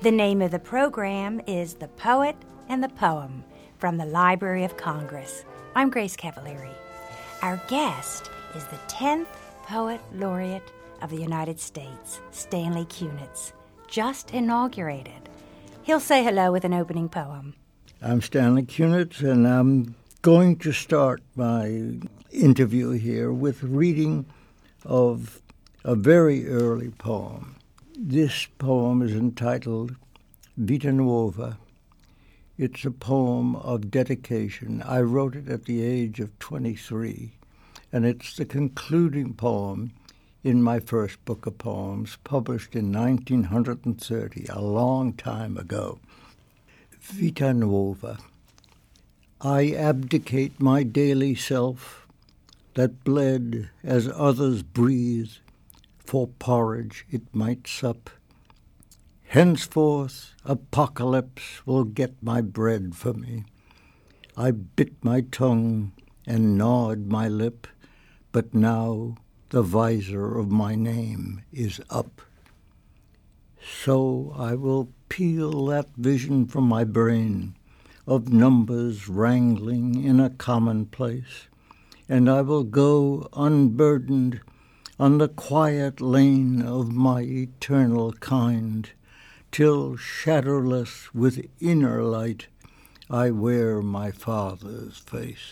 The name of the program is The Poet and the Poem from the Library of Congress. I'm Grace Cavalieri. Our guest is the 10th Poet Laureate of the United States, Stanley Kunitz, just inaugurated. He'll say hello with an opening poem. I'm Stanley Kunitz, and I'm going to start my interview here with reading of a very early poem. This poem is entitled Vita Nuova. It's a poem of dedication. I wrote it at the age of 23, and it's the concluding poem in my first book of poems, published in 1930, a long time ago. Vita Nuova. I abdicate my daily self that bled as others breathe, for porridge it might sup. Henceforth apocalypse will get my bread for me. I bit my tongue and gnawed my lip, but now the visor of my name is up. So I will peel that vision from my brain of numbers wrangling in a commonplace, and I will go unburdened on the quiet lane of my eternal kind, till shadowless with inner light I wear my Father's face.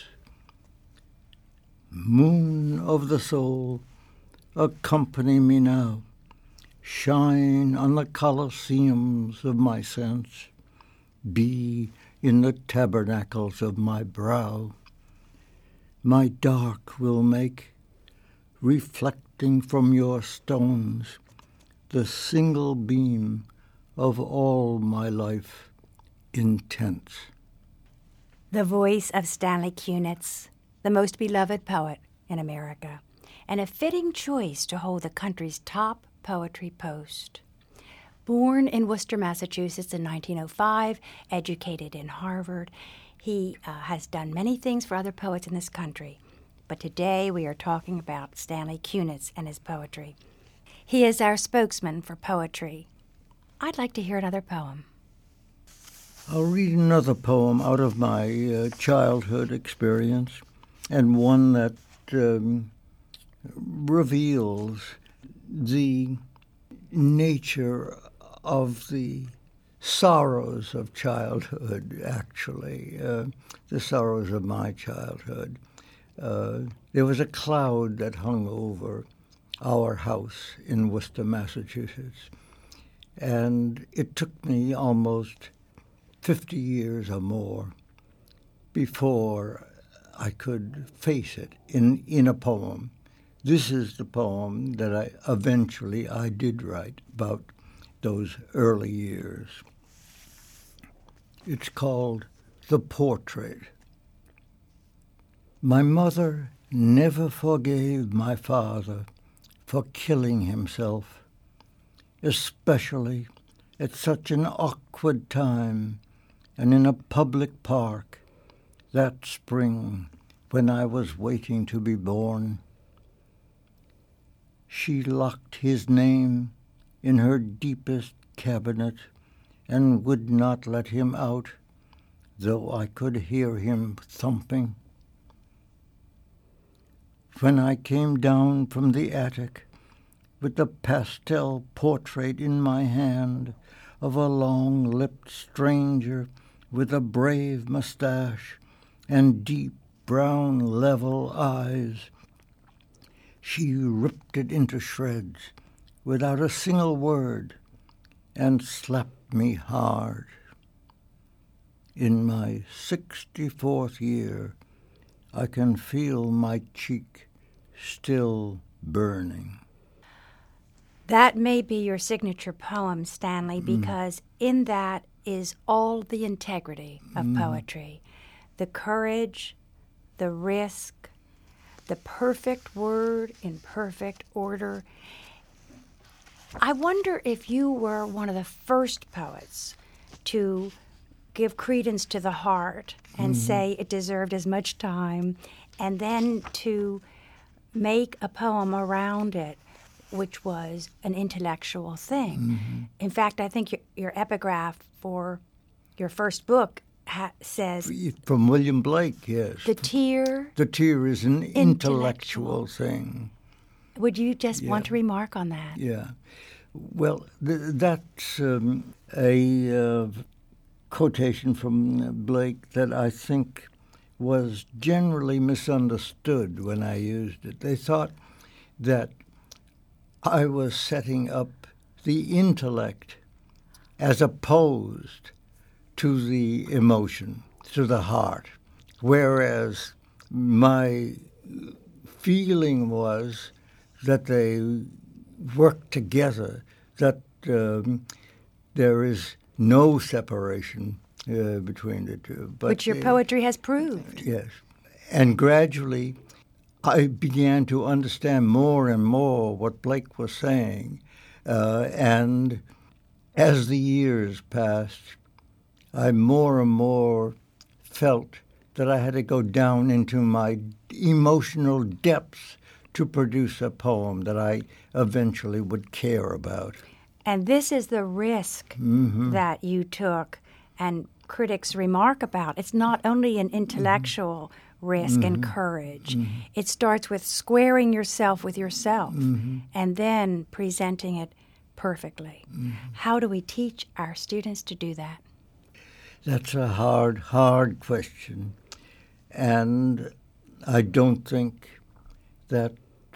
Moon of the soul, accompany me now. Shine on the colosseums of my sense. Be in the tabernacles of my brow. My dark will make, reflecting from your stones, the single beam of all my life intense. The voice of Stanley Kunitz, the most beloved poet in America, and a fitting choice to hold the country's top poetry post. Born in Worcester, Massachusetts in 1905, educated in Harvard, he has done many things for other poets in this country. But today we are talking about Stanley Kunitz and his poetry. He is our spokesman for poetry. I'd like to hear another poem. I'll read another poem out of my childhood experience, and one that reveals the nature of the sorrows of childhood, actually, the sorrows of my childhood. There was a cloud that hung over our house in Worcester, Massachusetts, and it took me almost 50 years or more before I could face it in a poem. This is the poem that I did write about those early years. It's called The Portrait. My mother never forgave my father for killing himself, especially at such an awkward time and in a public park that spring when I was waiting to be born. She locked his name in her deepest cabinet and would not let him out, though I could hear him thumping. When I came down from the attic with the pastel portrait in my hand of a long-lipped stranger with a brave mustache and deep brown level eyes, she ripped it into shreds without a single word and slapped me hard. In my 64th year, I can feel my cheek still burning. That may be your signature poem, Stanley, because in that is all the integrity of poetry. The courage, the risk, the perfect word in perfect order. I wonder if you were one of the first poets to give credence to the heart and say it deserved as much time, and then to make a poem around it which was an intellectual thing. In fact, I think your epigraph for your first book says... From William Blake, yes. The tear... The tear is an intellectual thing. Would you just want to remark on that? Yeah. Well, that's a quotation from Blake that I think was generally misunderstood when I used it. They thought that I was setting up the intellect as opposed to the emotion, to the heart, whereas my feeling was that they work together, that there is no separation between the two. But which your poetry has proved. Yes. And gradually I began to understand more and more what Blake was saying. And as the years passed, I more and more felt that I had to go down into my emotional depths to produce a poem that I eventually would care about. And this is the risk that you took and critics remark about. It's not only an intellectual risk and courage. It starts with squaring yourself with yourself and then presenting it perfectly. How do we teach our students to do that? That's a hard question. And I don't think that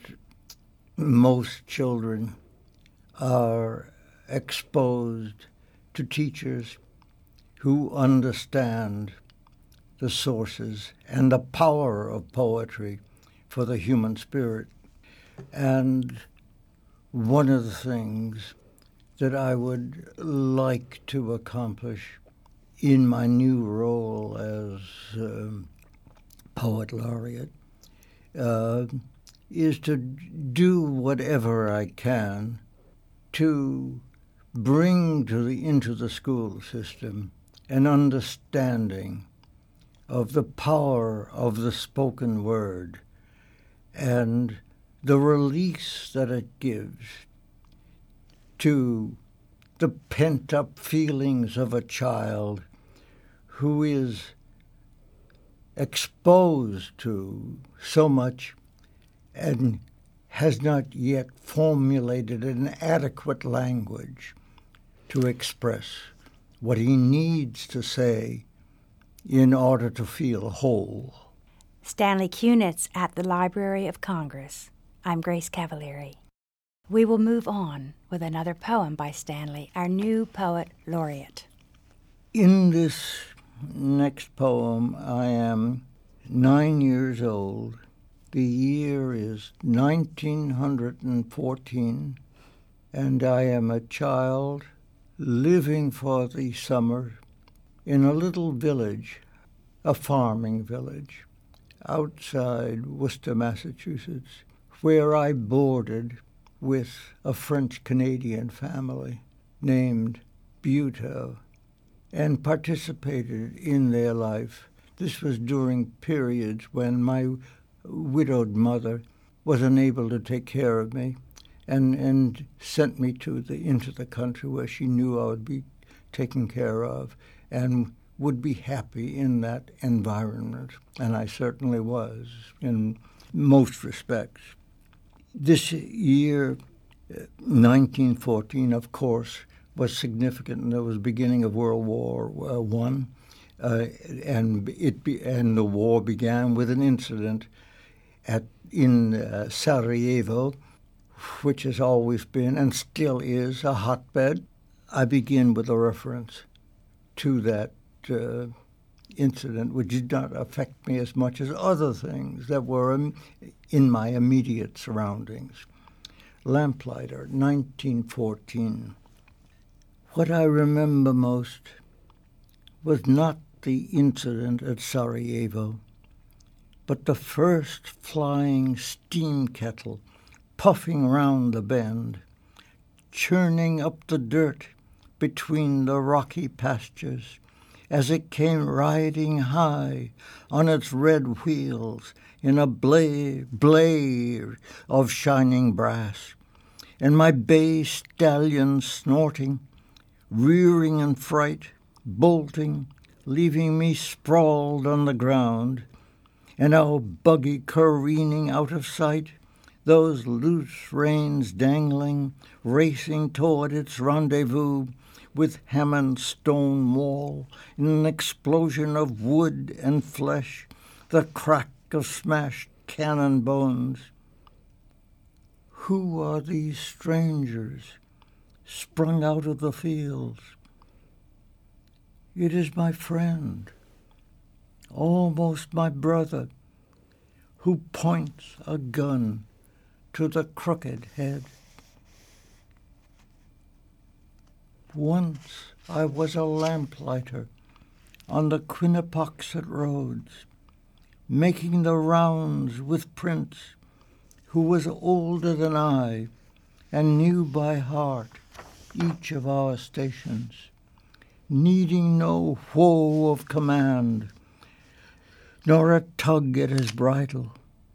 most children are exposed to teachers who understand the sources and the power of poetry for the human spirit. And one of the things that I would like to accomplish in my new role as poet laureate is to do whatever I can to bring into the school system an understanding of the power of the spoken word and the release that it gives to the pent-up feelings of a child who is exposed to so much and has not yet formulated an adequate language to express what he needs to say in order to feel whole. Stanley Kunitz at the Library of Congress. I'm Grace Cavalieri. We will move on with another poem by Stanley, our new poet laureate. In this next poem, I am 9 years old. The year is 1914, and I am a child living for the summer in a little village, a farming village, outside Worcester, Massachusetts, where I boarded with a French-Canadian family named Buteau and participated in their life. This was during periods when my widowed mother was unable to take care of me and sent me into the country where she knew I would be taken care of and would be happy in that environment. And I certainly was in most respects. This year, 1914, of course, was significant, and it was the beginning of World War I, and the war began with an incident in Sarajevo, which has always been and still is a hotbed. I begin with a reference to that incident, which did not affect me as much as other things that were in my immediate surroundings. Lamplighter, 1914. What I remember most was not the incident at Sarajevo, but the first flying steam kettle puffing round the bend, churning up the dirt between the rocky pastures as it came riding high on its red wheels in a blare of shining brass. and my bay stallion snorting, rearing in fright, bolting, leaving me sprawled on the ground, and our buggy careening out of sight, those loose reins dangling, racing toward its rendezvous with Hammond's stone wall, in an explosion of wood and flesh, the crack of smashed cannon bones. Who are these strangers sprung out of the fields? It is my friend, almost my brother, who points a gun to the crooked head. Once I was a lamplighter on the Quinnipoxet roads, making the rounds with Prince, who was older than I and knew by heart each of our stations, needing no whoa of command, nor a tug at his bridle.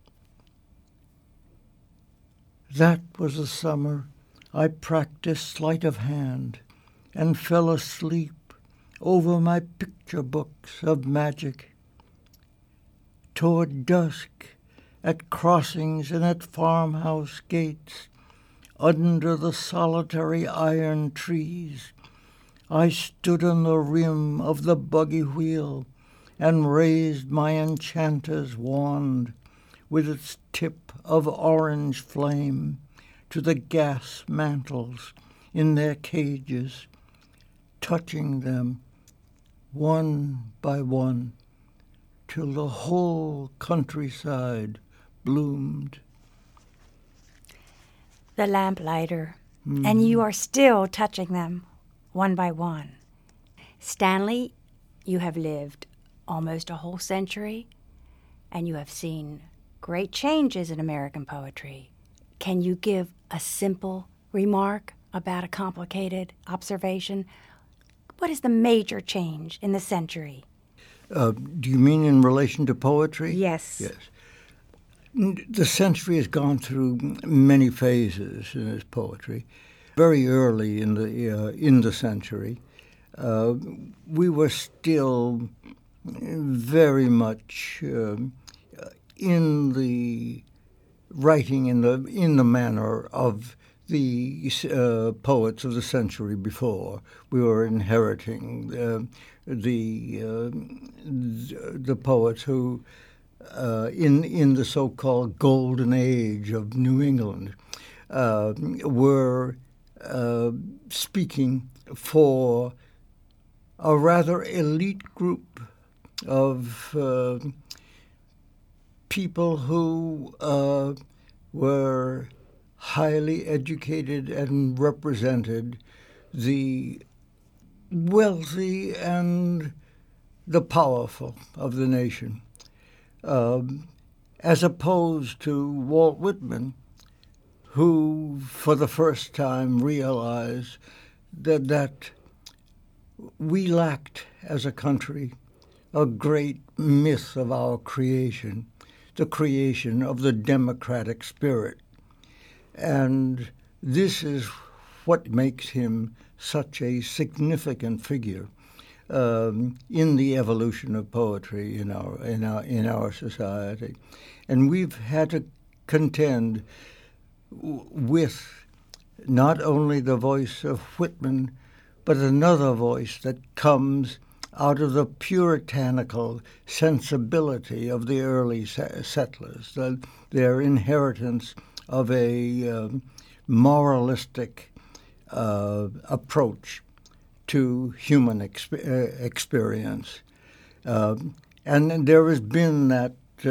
That was the summer I practiced sleight of hand and fell asleep over my picture books of magic. Toward dusk, at crossings and at farmhouse gates, under the solitary iron trees, I stood on the rim of the buggy wheel and raised my enchanter's wand with its tip of orange flame to the gas mantles in their cages, touching them one by one till the whole countryside bloomed. The lamplighter, and you are still touching them one by one. Stanley, you have lived almost a whole century, and you have seen great changes in American poetry. Can you give a simple remark about a complicated observation? What is the major change in the century? Do you mean in relation to poetry? Yes. Yes. The century has gone through many phases in its poetry. Very early in the century, we were still very much in the writing in the manner of the poets of the century before. We were inheriting the poets who, in the so-called golden age of New England, were speaking for a rather elite group of people who were highly educated and represented the wealthy and the powerful of the nation, as opposed to Walt Whitman, who for the first time realized that we lacked as a country a great myth of our creation, the creation of the democratic spirit. And this is what makes him such a significant figure in the evolution of poetry in our society. And we've had to contend with not only the voice of Whitman, but another voice that comes out of the puritanical sensibility of the early settlers, their inheritance of a moralistic approach to human experience. And there has been that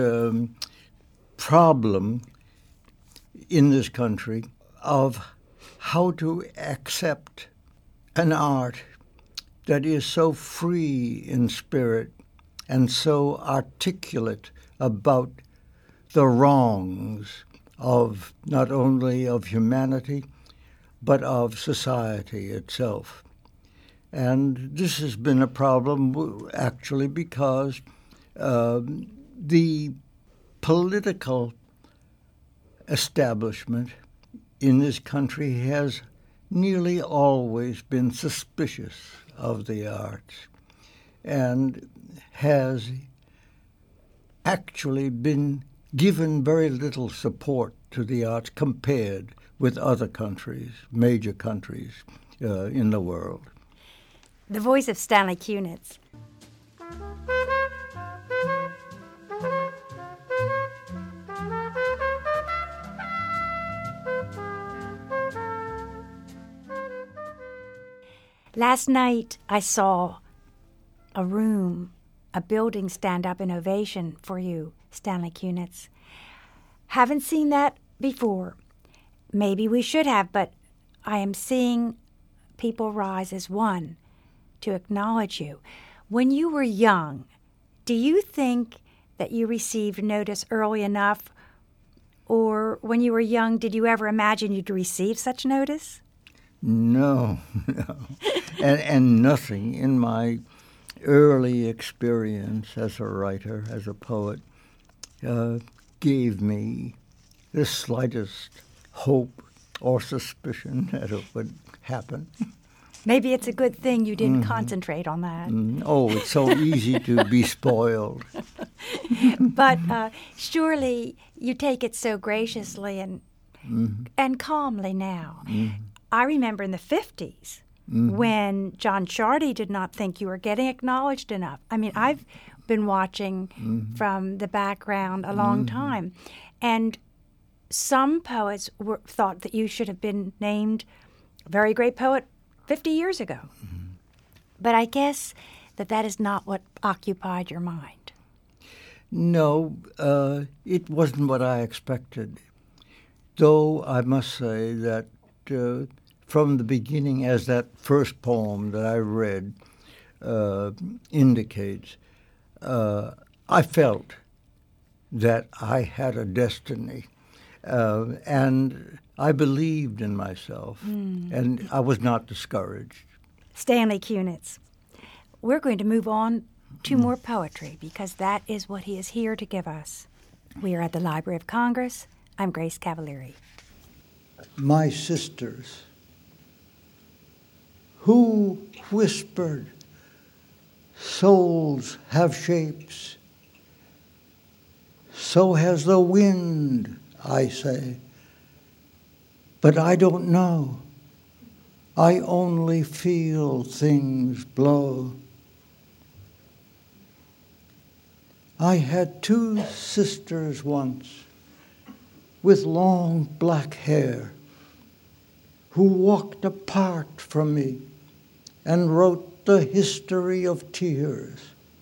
problem in this country of how to accept an art that is so free in spirit and so articulate about the wrongs of not only of humanity, but of society itself. And this has been a problem actually because the political establishment in this country has nearly always been suspicious of the arts and has actually been given very little support to the arts compared with other countries, major countries in the world. The voice of Stanley Kunitz. Last night I saw a building stand up in ovation for you, Stanley Kunitz. Haven't seen that before. Maybe we should have, but I am seeing people rise as one to acknowledge you. When you were young, do you think that you received notice early enough? Or when you were young, did you ever imagine you'd receive such notice? No. and nothing in my early experience as a writer, as a poet, gave me the slightest hope or suspicion that it would happen. Maybe it's a good thing you didn't concentrate on that. Oh, it's so easy to be spoiled. But surely you take it so graciously and calmly now. I remember in the 50s when John Shardy did not think you were getting acknowledged enough. I mean, I've been watching from the background a long time. And some poets thought that you should have been named a very great poet 50 years ago. But I guess that is not what occupied your mind. No, it wasn't what I expected. Though I must say that from the beginning, as that first poem that I read indicates, I felt that I had a destiny. And I believed in myself, and I was not discouraged. Stanley Kunitz. We're going to move on to more poetry because that is what he is here to give us. We are at the Library of Congress. I'm Grace Cavalieri. My sisters, who whispered, souls have shapes, so has the wind, I say. But I don't know. I only feel things blow. I had two sisters once with long black hair who walked apart from me and wrote the history of tears.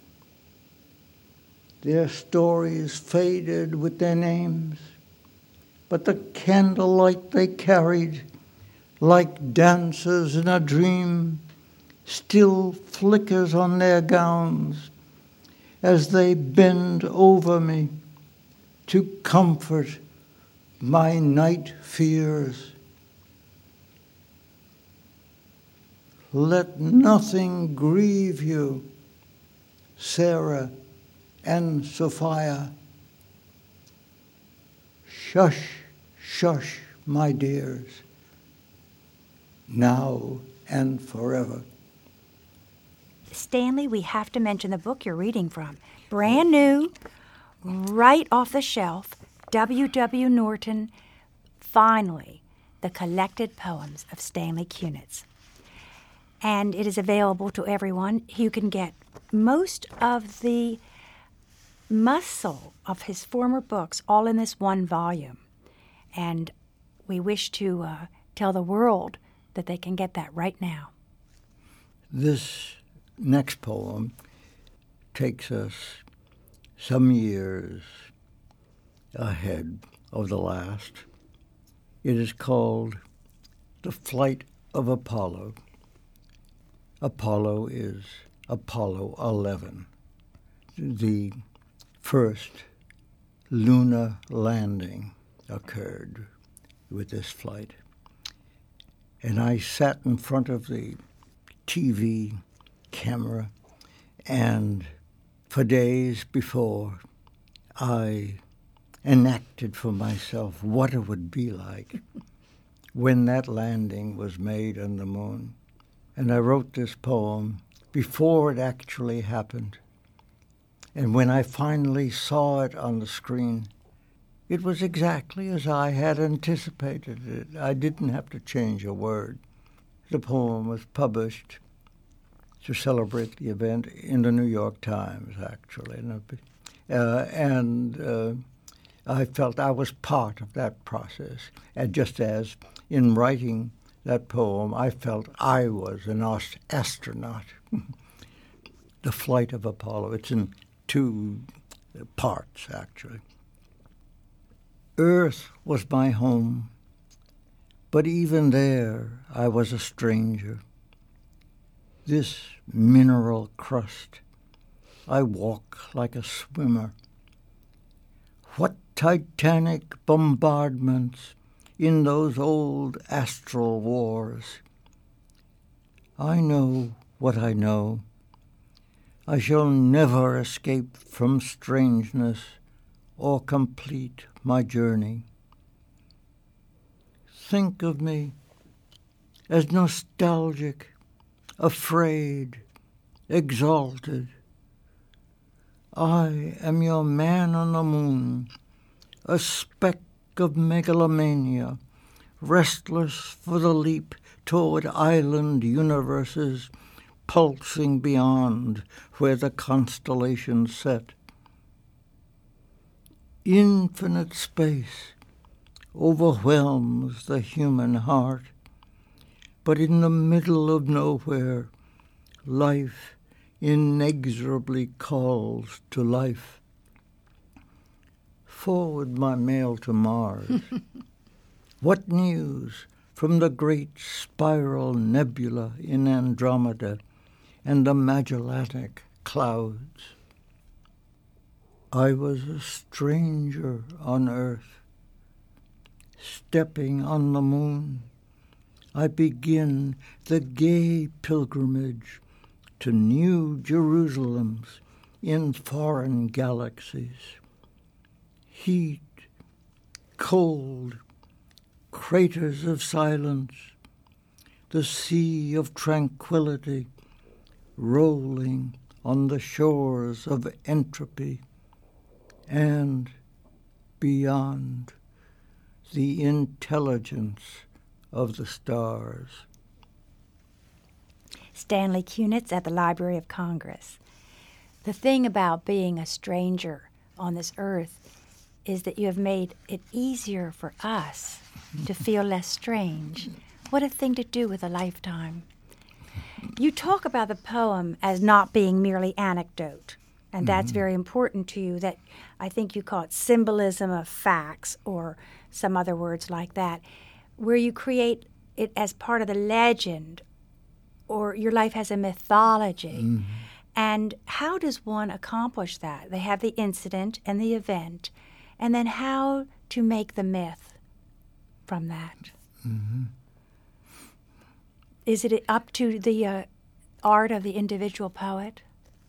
Their stories faded with their names, but the candlelight they carried, like dancers in a dream, still flickers on their gowns as they bend over me to comfort my night fears. Let nothing grieve you, Sarah and Sophia. Shush, shush, my dears, now and forever. Stanley, we have to mention the book you're reading from. Brand new, right off the shelf, W.W. Norton, finally, the collected poems of Stanley Kunitz. And it is available to everyone. You can get most of the muscle of his former books all in this one volume. And we wish to tell the world that they can get that right now. This next poem takes us some years ahead of the last. It is called The Flight of Apollo. Apollo is Apollo 11, the first lunar landing occurred with this flight. And I sat in front of the TV camera, and for days before, I enacted for myself what it would be like when that landing was made on the moon. And I wrote this poem before it actually happened. And when I finally saw it on the screen, it was exactly as I had anticipated it. I didn't have to change a word. The poem was published to celebrate the event in the New York Times, actually. And I felt I was part of that process. And just as in writing that poem, I felt I was an astronaut. The Flight of Apollo. It's in 2 parts, actually. Earth was my home, but even there I was a stranger. This mineral crust, I walk like a swimmer. What titanic bombardments in those old astral wars. I know what I know. I shall never escape from strangeness or complete my journey. Think of me as nostalgic, afraid, exalted. I am your man on the moon, a speck of megalomania, restless for the leap toward island universes, pulsing beyond where the constellations set. Infinite space overwhelms the human heart, but in the middle of nowhere, life inexorably calls to life. Forward my mail to Mars. What news from the great spiral nebula in Andromeda and the Magellanic clouds? I was a stranger on Earth. Stepping on the moon, I begin the gay pilgrimage to new Jerusalems in foreign galaxies. Heat, cold, craters of silence, the sea of tranquility rolling on the shores of entropy, and beyond, the intelligence of the stars. Stanley Kunitz at the Library of Congress. The thing about being a stranger on this earth is that you have made it easier for us to feel less strange. What a thing to do with a lifetime. You talk about the poem as not being merely anecdote, and that's very important to you. That I think you call it symbolism of facts or some other words like that, where you create it as part of the legend, or your life has a mythology. And how does one accomplish that? They have the incident and the event, and then how to make the myth from that. Is it up to the art of the individual poet?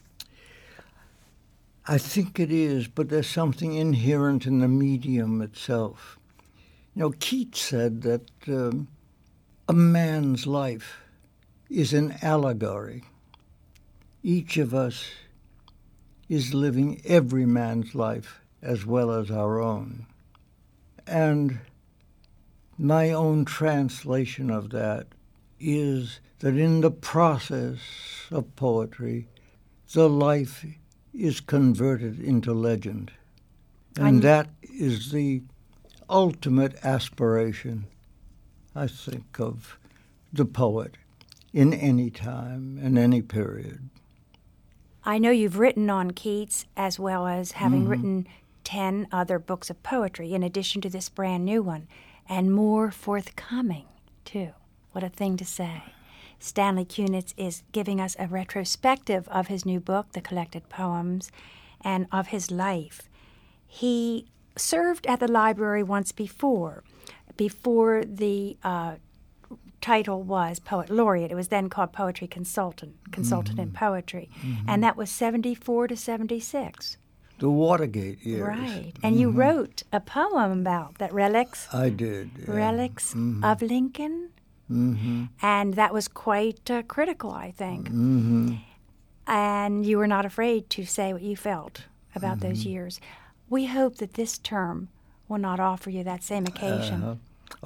I think it is, but there's something inherent in the medium itself. You know, Keats said that a man's life is an allegory. Each of us is living every man's life as well as our own. And my own translation of that is that in the process of poetry, the life is converted into legend. And that is the ultimate aspiration, I think, of the poet in any time, in any period. I know you've written on Keats as well as having written 10 other books of poetry in addition to this brand new one, and more forthcoming, too. What a thing to say. Stanley Kunitz is giving us a retrospective of his new book, The Collected Poems, and of his life. He served at the library once before the title was Poet Laureate. It was then called Poetry Consultant in Poetry. And that was 74 to 76. The Watergate years. Right. And you wrote a poem about that, Relics. I did. Yeah. Relics of Lincoln. And that was quite critical, I think. And you were not afraid to say what you felt about those years. We hope that this term will not offer you that same occasion.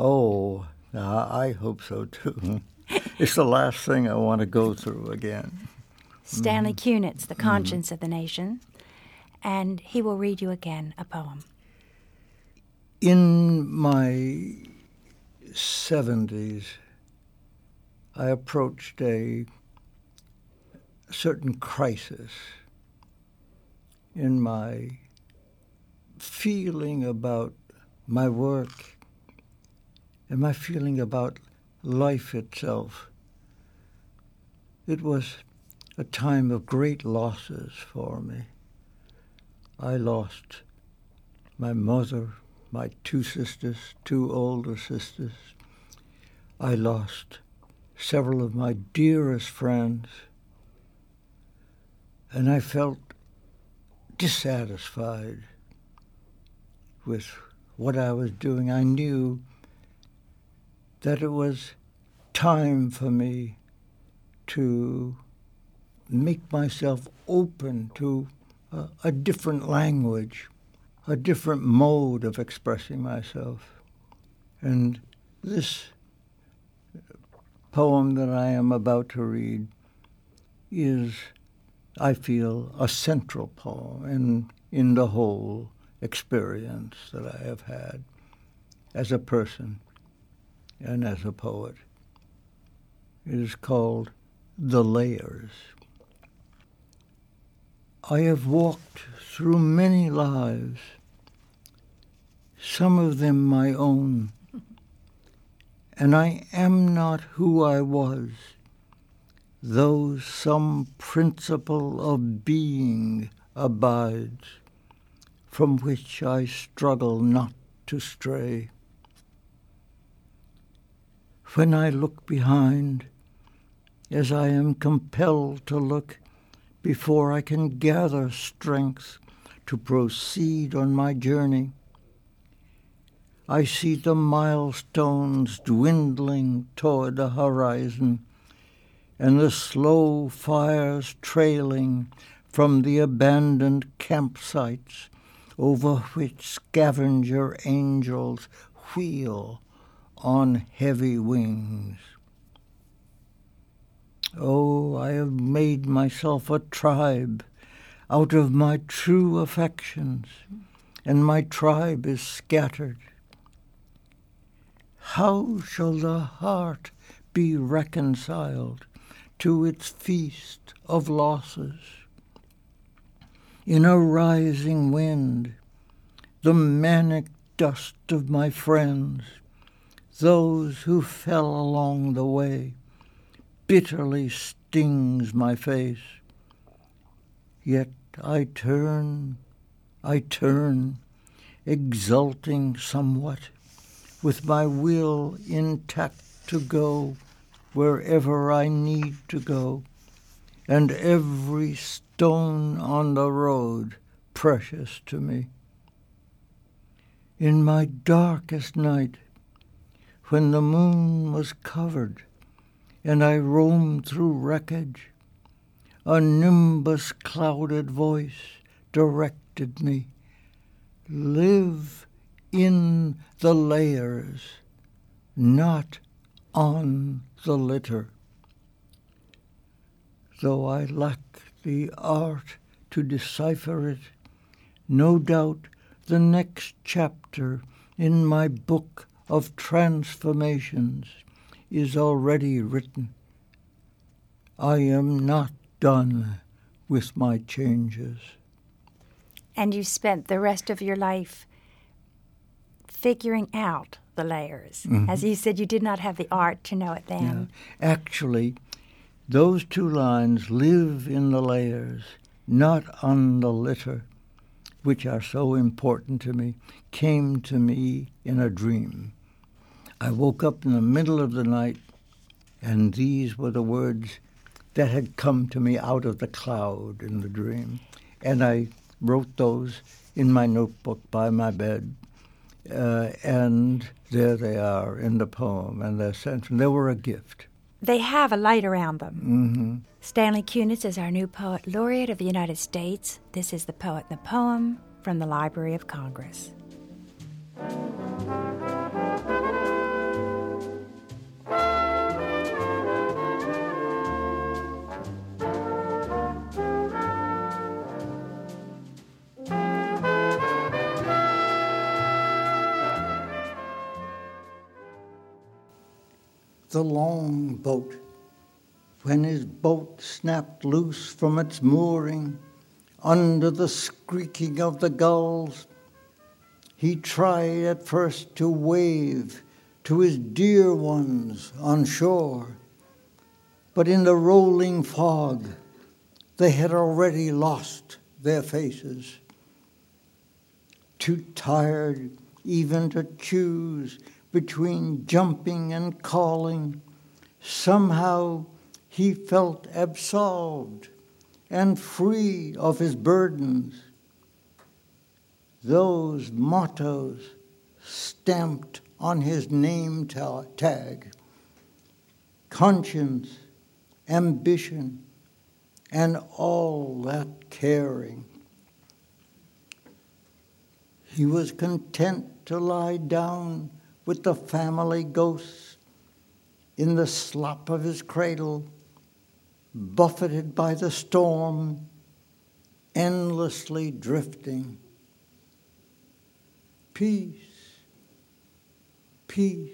I hope so, too. It's the last thing I want to go through again. Stanley Kunitz, the conscience of the nation, and he will read you again a poem. In my 70s, I approached a certain crisis in my feeling about my work and my feeling about life itself. It was a time of great losses for me. I lost my mother, my two sisters, two older sisters. I lost several of my dearest friends. And I felt dissatisfied with what I was doing. I knew that it was time for me to make myself open to a different language, a different mode of expressing myself. And this poem that I am about to read is, I feel, a central poem in the whole experience that I have had as a person and as a poet. It is called The Layers. I have walked through many lives, some of them my own, and I am not who I was, though some principle of being abides, from which I struggle not to stray. When I look behind, as I am compelled to look before I can gather strength to proceed on my journey, I see the milestones dwindling toward the horizon and the slow fires trailing from the abandoned campsites over which scavenger angels wheel on heavy wings. Oh, I have made myself a tribe out of my true affections, and my tribe is scattered. How shall the heart be reconciled to its feast of losses? In a rising wind, the manic dust of my friends, those who fell along the way, bitterly stings my face. Yet I turn, exulting somewhat, with my will intact to go wherever I need to go, and every stone on the road precious to me. In my darkest night, when the moon was covered and I roamed through wreckage, a nimbus-clouded voice directed me, live in the layers, not on the litter. Though I lack the art to decipher it, no doubt the next chapter in my book of transformations is already written. I am not done with my changes. And you spent the rest of your life figuring out the layers. Mm-hmm. As you said, you did not have the art to know it then. Yeah. Actually, those two lines, live in the layers, not on the litter, which are so important to me, came to me in a dream. I woke up in the middle of the night, and these were the words that had come to me out of the cloud in the dream. And I wrote those in my notebook by my bed. And there they are in the poem, and they're sent. They were a gift. They have a light around them. Mm-hmm. Stanley Kunitz is our new Poet Laureate of the United States. This is The Poet and the Poem from the Library of Congress. The long boat, when his boat snapped loose from its mooring, under the squeaking of the gulls, he tried at first to wave to his dear ones on shore, but in the rolling fog they had already lost their faces. Too tired even to choose between jumping and calling, somehow he felt absolved and free of his burdens. Those mottos stamped on his name tag, conscience, ambition, and all that caring. He was content to lie down with the family ghosts in the slop of his cradle, buffeted by the storm, endlessly drifting. Peace, peace,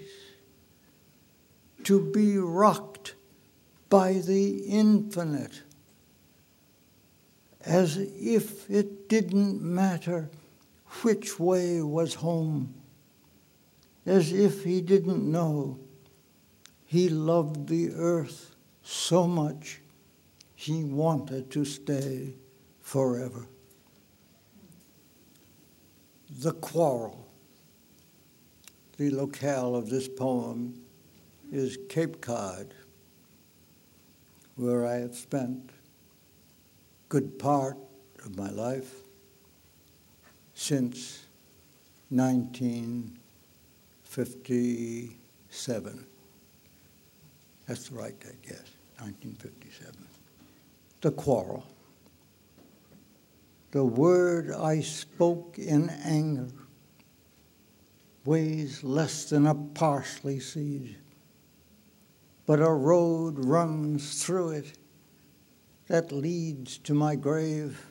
to be rocked by the infinite, as if it didn't matter which way was home, as if he didn't know he loved the earth so much he wanted to stay forever. The Quarrel. The locale of this poem is Cape Cod, where I have spent a good part of my life since 1957. That's the right date, yes, 1957. The Quarrel. The word I spoke in anger weighs less than a parsley seed, but a road runs through it that leads to my grave,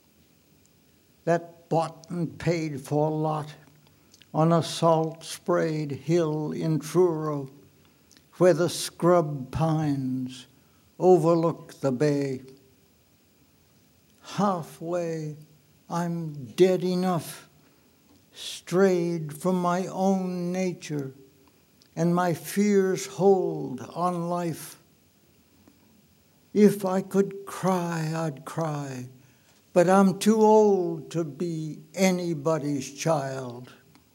that bought and paid for lot on a salt-sprayed hill in Truro, where the scrub pines overlook the bay. Halfway, I'm dead enough, strayed from my own nature and my fear's hold on life. If I could cry, I'd cry, but I'm too old to be anybody's child.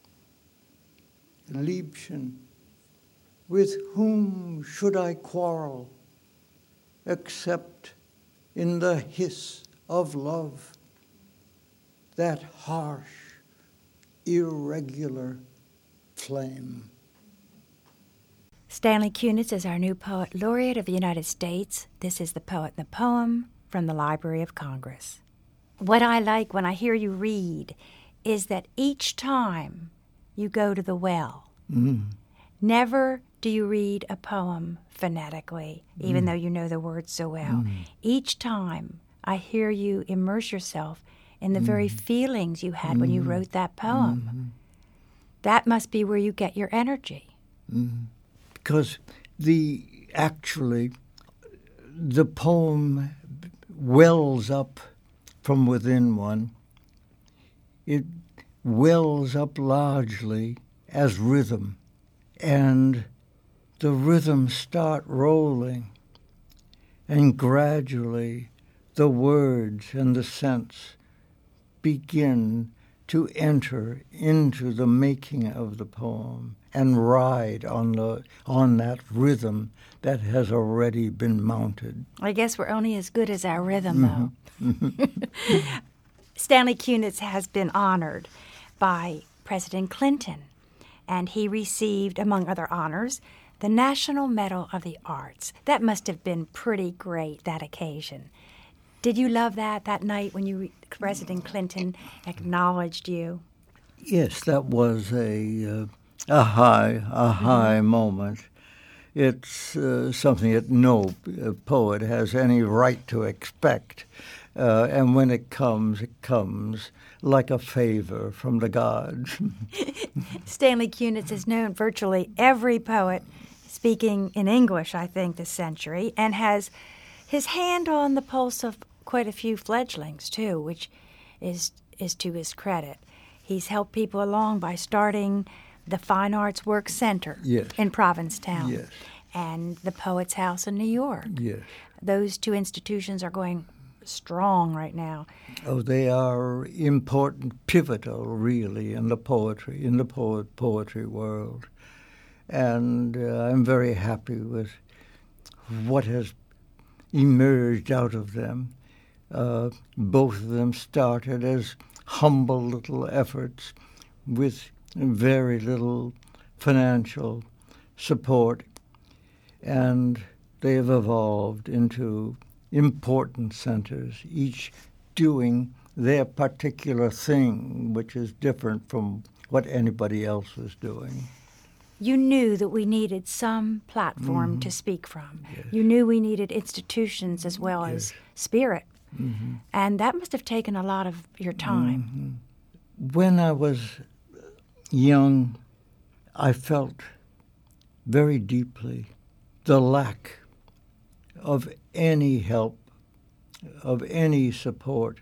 Liebchen, with whom should I quarrel, except in the hiss of love, that harsh, irregular flame? Stanley Kunitz is our new Poet Laureate of the United States. This is The Poet and the Poem from the Library of Congress. What I like when I hear you read is that each time you go to the well, never do you read a poem phonetically, even though you know the words so well. Each time I hear you immerse yourself in the very feelings you had when you wrote that poem. That must be where you get your energy. Because the poem wells up from within one. It wells up largely as rhythm, and the rhythms start rolling, and gradually the words and the sense begin to enter into the making of the poem and ride on that rhythm that has already been mounted. I guess we're only as good as our rhythm, though. Stanley Kunitz has been honored by President Clinton, and he received, among other honors, the National Medal of the Arts. That must have been pretty great, that occasion. Did you love that night when President Clinton acknowledged you? Yes, that was a high moment. It's something that no poet has any right to expect. And when it comes like a favor from the gods. Stanley Kunitz has known virtually every poet speaking in English, I think, this century, and has his hand on the pulse of quite a few fledglings, too, which is to his credit. He's helped people along by starting the Fine Arts Works Center in Provincetown and the Poets House in New York. Yes. Those two institutions are going strong right now. Oh, they are important, pivotal, really, in the poetry world. And I'm very happy with what has emerged out of them. Both of them started as humble little efforts with very little financial support, and they have evolved into important centers, each doing their particular thing, which is different from what anybody else was doing. You knew that we needed some platform to speak from. Yes. You knew we needed institutions as well as spirit. Mm-hmm. And that must have taken a lot of your time. Mm-hmm. When I was young, I felt very deeply the lack of any help, of any support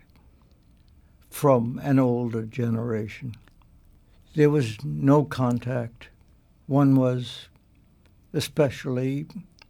from an older generation. There was no contact. One was, especially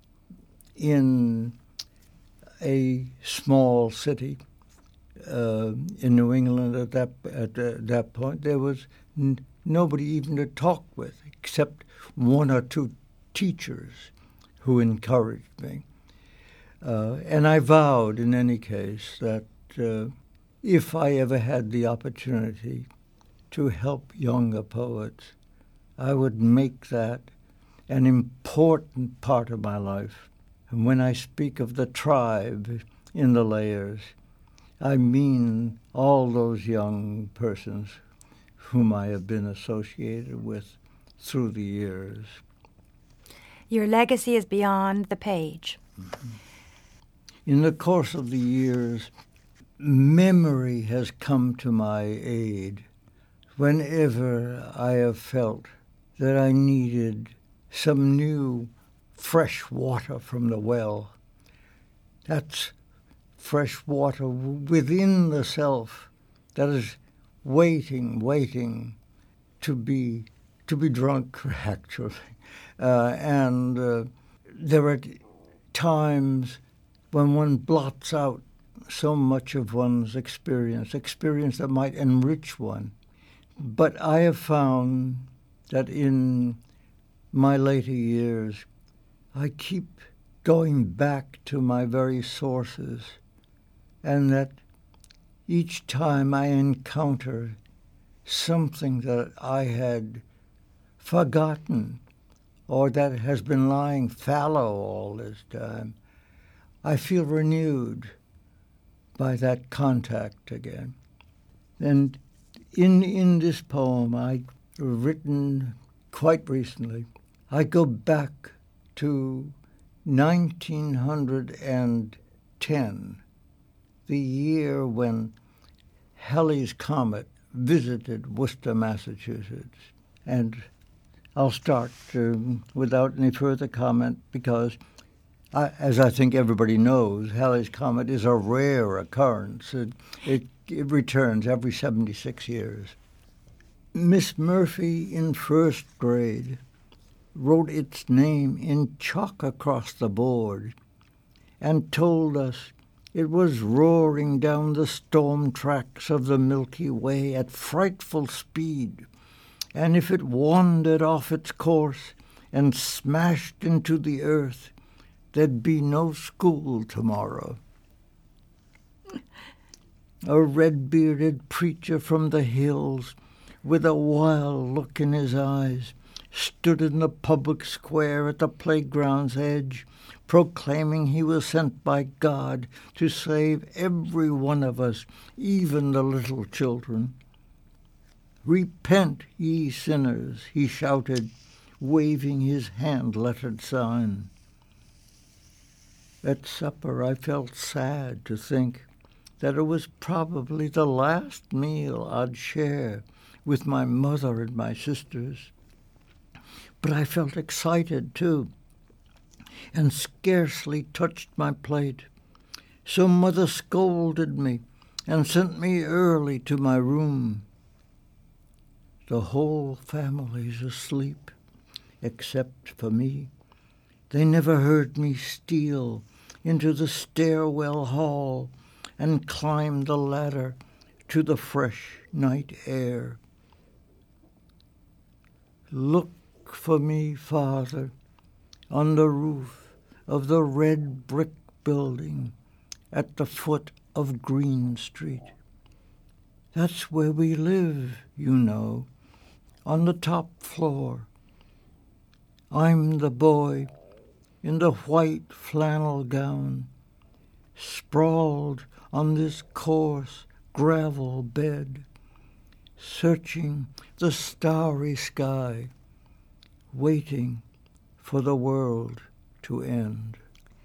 in a small city in New England at that point, there was nobody even to talk with except one or two teachers who encouraged me. And I vowed, in any case, that if I ever had the opportunity to help younger poets, I would make that an important part of my life. And when I speak of the tribe in the layers, I mean all those young persons whom I have been associated with through the years. Your legacy is beyond the page. Mm-hmm. In the course of the years, memory has come to my aid whenever I have felt that I needed some new fresh water from the well. That's fresh water within the self that is waiting to be drunk, actually. And there are times when one blots out so much of one's experience that might enrich one. But I have found that in my later years, I keep going back to my very sources, and that each time I encounter something that I had forgotten or that has been lying fallow all this time, I feel renewed by that contact again. And in this poem I've written quite recently, I go back to 1910, the year when Halley's Comet visited Worcester, Massachusetts. And I'll start without any further comment because, as I think everybody knows, Halley's Comet is a rare occurrence. It returns every 76 years. Miss Murphy in first grade wrote its name in chalk across the board and told us it was roaring down the storm tracks of the Milky Way at frightful speed, and if it wandered off its course and smashed into the earth, there'd be no school tomorrow. a red-bearded preacher from the hills, with a wild look in his eyes, stood in the public square at the playground's edge, proclaiming he was sent by God to save every one of us, even the little children. "Repent, ye sinners," he shouted, waving his hand-lettered sign. At supper I felt sad to think that it was probably the last meal I'd share with my mother and my sisters. But I felt excited, too, and scarcely touched my plate. So Mother scolded me and sent me early to my room. The whole family's asleep, except for me. They never heard me steal into the stairwell hall and climb the ladder to the fresh night air. Look for me, Father, on the roof of the red brick building at the foot of Green Street. That's where we live, you know, on the top floor. I'm the boy in the white flannel gown, sprawled on this coarse gravel bed, searching the starry sky, waiting for the world to end.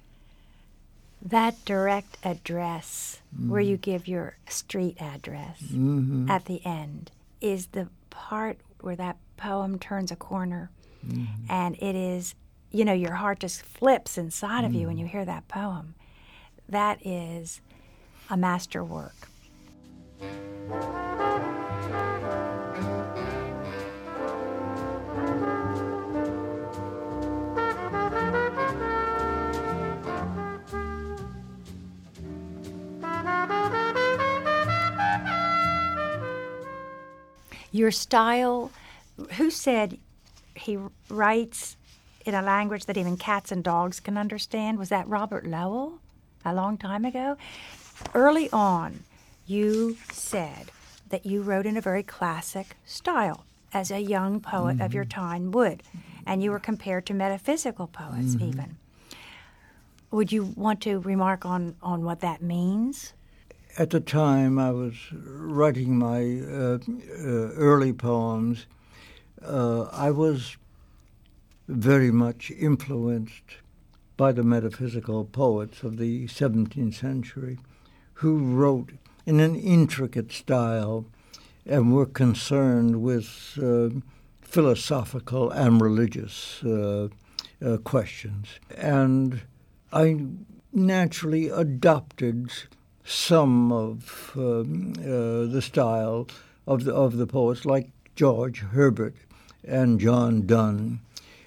That direct address, where you give your street address at the end, is the part where that poem turns a corner. And it is, you know, your heart just flips inside of you when you hear that poem. That is a masterwork. Your style, who said he writes in a language that even cats and dogs can understand? Was that Robert Lowell a long time ago? Early on, you said that you wrote in a very classic style, as a young poet of your time would, and you were compared to metaphysical poets even. Would you want to remark on what that means? At the time I was writing my early poems, I was very much influenced by the metaphysical poets of the 17th century, who wrote in an intricate style and were concerned with philosophical and religious questions. And I naturally adopted some of the style of the poets, like George Herbert and John Donne,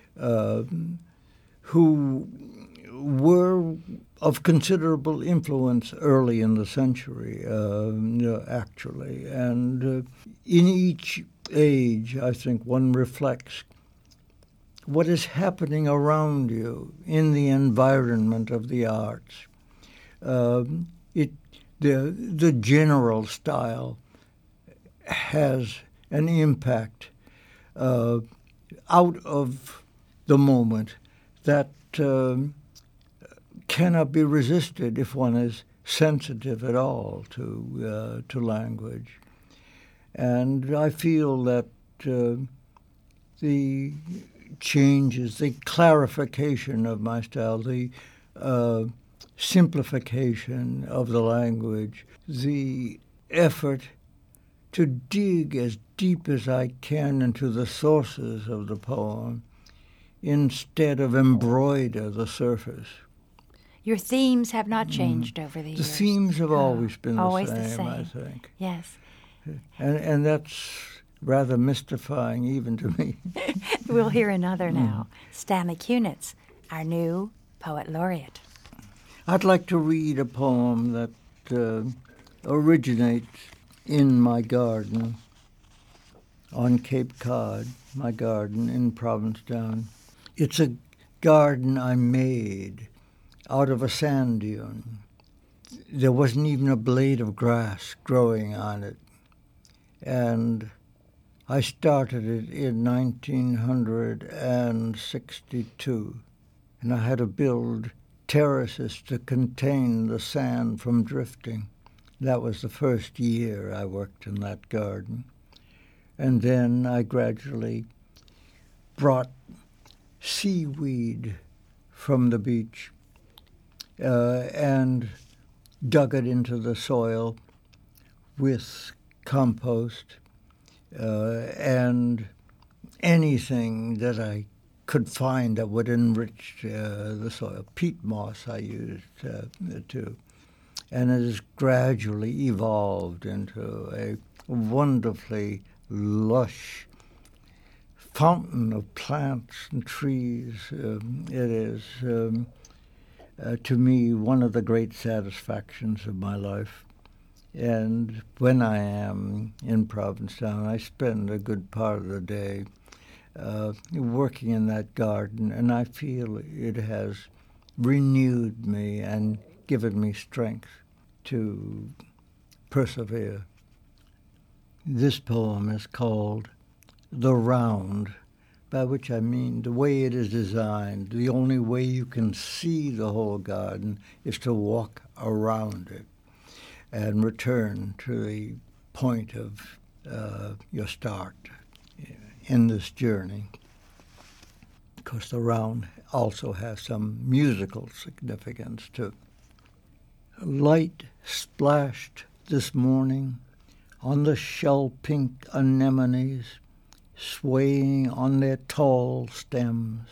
who were of considerable influence early in the century, actually. And in each age, I think one reflects what is happening around you in the environment of the arts. The general style has an impact out of the moment that cannot be resisted if one is sensitive at all to language. And I feel that the changes, the clarification of my style, the simplification of the language, the effort to dig as deep as I can into the sources of the poem instead of embroider the surface. Your themes have not changed over the years. The themes have always been always the the same, same. I think. Yes. And that's rather mystifying even to me. We'll hear another now. Stanley Kunitz, our new poet laureate. I'd like to read a poem that originates in my garden on Cape Cod, my garden in Provincetown. It's a garden I made out of a sand dune. there wasn't even a blade of grass growing on it. And I started it in 1962, and I had to build terraces to contain the sand from drifting. That was the first year I worked in that garden. And then I gradually brought seaweed from the beach and dug it into the soil with compost and anything that I could find that would enrich the soil. Peat moss I used too. And it has gradually evolved into a wonderfully lush fountain of plants and trees. It is, to me, one of the great satisfactions of my life. And when I am in Provincetown, I spend a good part of the day working in that garden, and I feel it has renewed me and given me strength to persevere. This poem is called The Round, by which I mean the way it is designed. The only way you can see the whole garden is to walk around it and return to the point of your start in this journey. Because the round also has some musical significance too. Light splashed this morning on the shell-pink anemones swaying on their tall stems.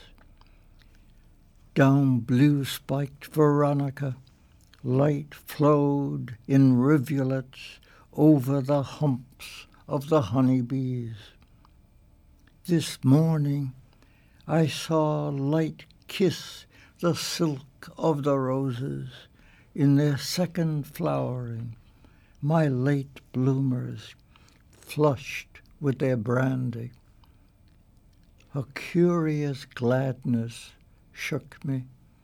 Down blue-spiked Veronica, light flowed in rivulets over the humps of the honeybees. This morning I saw light kiss the silk of the roses in their second flowering, my late bloomers flushed with their brandy. A curious gladness shook me.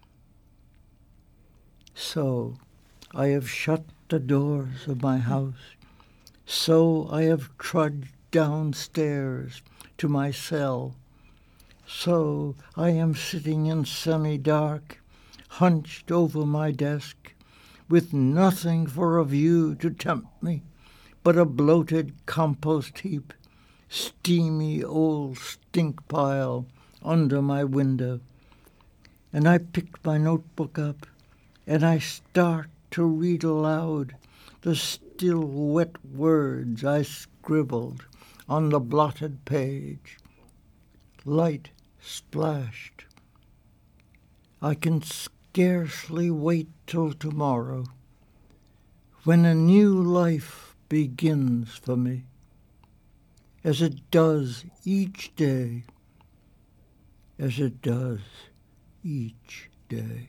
So I have shut the doors of my house. So I have trudged downstairs to my cell. So I am sitting in semi-dark, hunched over my desk, with nothing for a view to tempt me but a bloated compost heap, steamy old stink pile under my window. And I pick my notebook up, and I start to read aloud the still wet words I scribbled on the blotted page. Light splashed. I can scarcely wait till tomorrow, when a new life begins for me, as it does each day, as it does each day.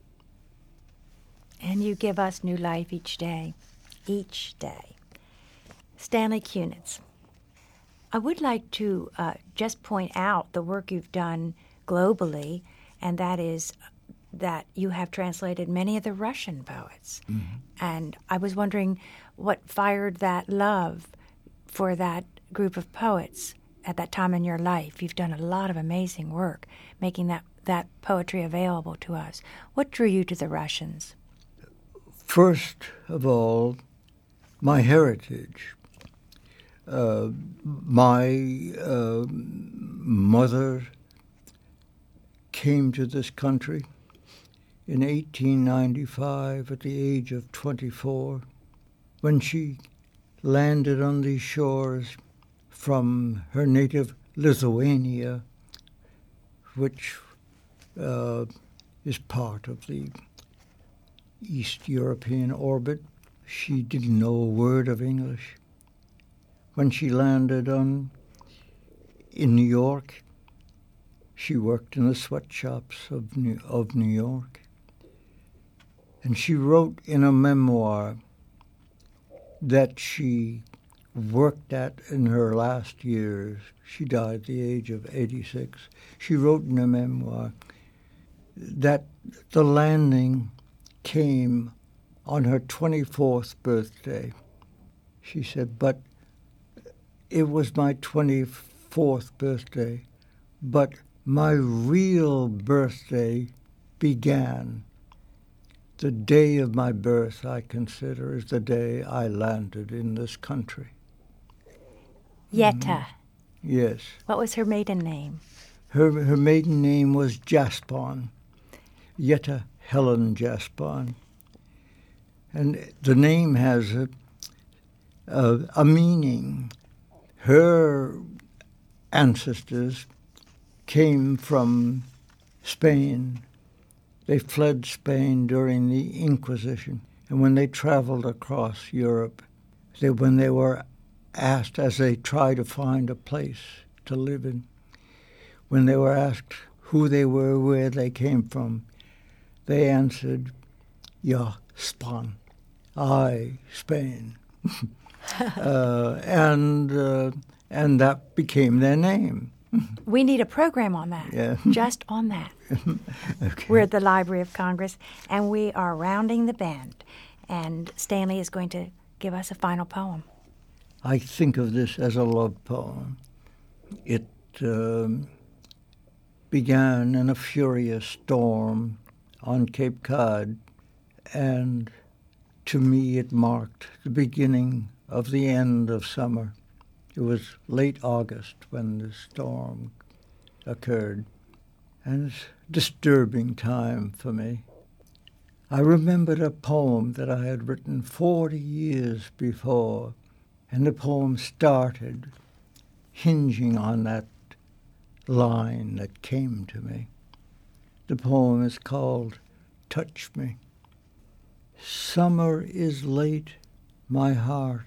And you give us new life each day, each day. Stanley Kunitz. I would like to just point out the work you've done globally, and that is that you have translated many of the Russian poets. Mm-hmm. And I was wondering what fired that love for that group of poets at that time in your life. You've done a lot of amazing work making that poetry available to us. What drew you to the Russians? First of all, my heritage. My mother came to this country in 1895 at the age of 24, when she landed on these shores from her native Lithuania, which is part of the East European orbit. She didn't know a word of English. When she landed in New York, she worked in the sweatshops of New York. And she wrote in a memoir that she worked at in her last years. She died at the age of 86. She wrote in a memoir that the landing came on her 24th birthday. She said, but it was my 24th birthday, but my real birthday began. The day of my birth, I consider, is the day I landed in this country. Yetta. Yes. What was her maiden name? Her maiden name was Jaspon, Yetta Helen Jaspon. And the name has a meaning. Her ancestors came from Spain. They fled Spain during the Inquisition. And when they traveled across Europe, when they were asked, as they tried to find a place to live in, when they were asked who they were, where they came from, they answered, "Ja, Span, I, Spain." And that became their name. We need a program on that, Yeah. just on that. Okay. We're at the Library of Congress, and we are rounding the bend. And Stanley is going to give us a final poem. I think of this as a love poem. It began in a furious storm on Cape Cod, and to me it marked the beginning of the end of summer. It was late August when the storm occurred, and it's a disturbing time for me. I remembered a poem that I had written 40 years before, and the poem started hinging on that line that came to me. The poem is called Touch Me. Summer is late, my heart.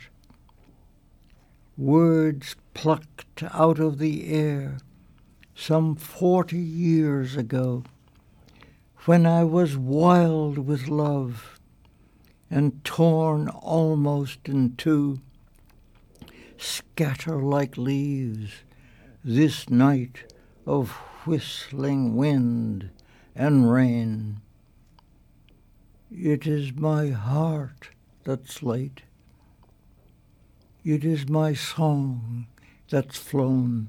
Words plucked out of the air some 40 years ago, when I was wild with love and torn almost in two, scatter like leaves this night of whistling wind and rain. It is my heart that's late. It is my song that's flown.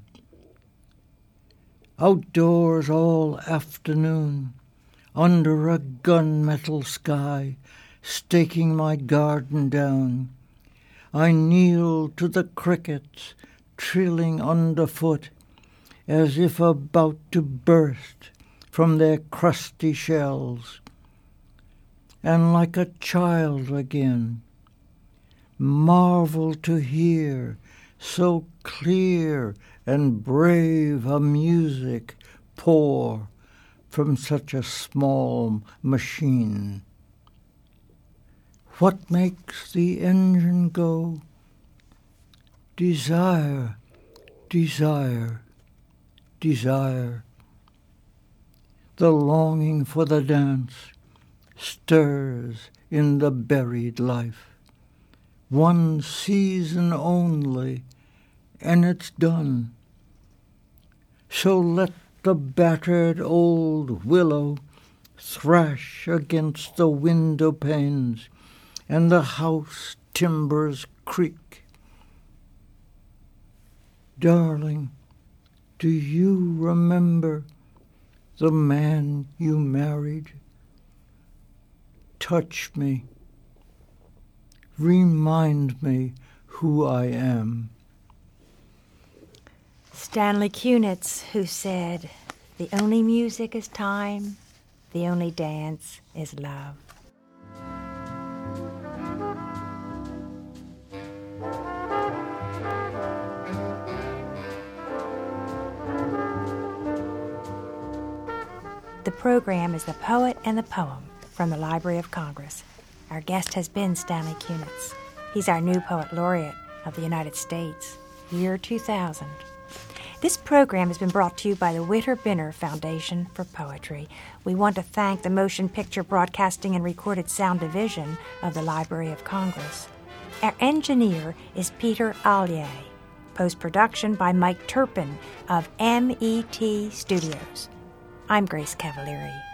Outdoors all afternoon, under a gunmetal sky, staking my garden down, I kneel to the crickets trilling underfoot, as if about to burst from their crusty shells. And like a child again, marvel to hear so clear and brave a music pour from such a small machine. What makes the engine go? Desire, desire, desire. The longing for the dance stirs in the buried life. One season only, and it's done. So let the battered old willow thrash against the window panes, and the house timbers creak. Darling, do you remember the man you married? Touch me. Remind me who I am. Stanley Kunitz, who said, "The only music is time, the only dance is love." The program is The Poet and the Poem from the Library of Congress. Our guest has been Stanley Kunitz. He's our new Poet Laureate of the United States, year 2000. This program has been brought to you by the Witter Binner Foundation for Poetry. We want to thank the Motion Picture Broadcasting and Recorded Sound Division of the Library of Congress. Our engineer is Peter Allier. Post-production by Mike Turpin of MET Studios. I'm Grace Cavalieri.